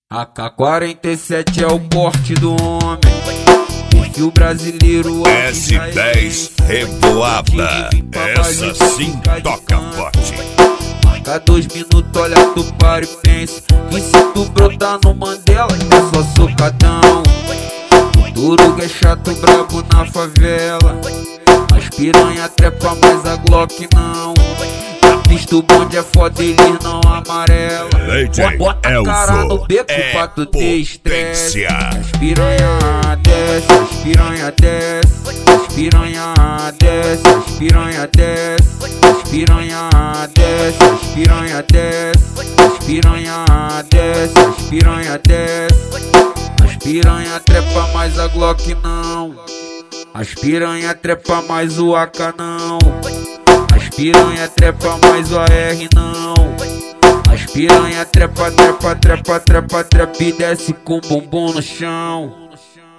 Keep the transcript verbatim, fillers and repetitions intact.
A K quarenta e sete é o porte do homem, perfil brasileiro S dez revoada, essa sim toca forte. Marca dois minutos, olha tu para e pensa que se tu brotar no Mandela é só socadão. Turuga é chato, brabo na favela, as piranha trepa, mas a Glock não. Na pista o bonde é foda, eles não amarela. Bota a cara no beco é pra tu ter estresse. potência. As piranha desce, as piranha desce, as piranha desce, as piranha desce, as piranha desce, as piranha desce, as piranha desce, as piranha desce. As piranha trepa, mas a Glock não. As piranha trepa, mais o A K não. As piranha trepa, mais o A R não. As piranha trepa, trepa, trepa, trepa, trepa e desce com bumbum no chão.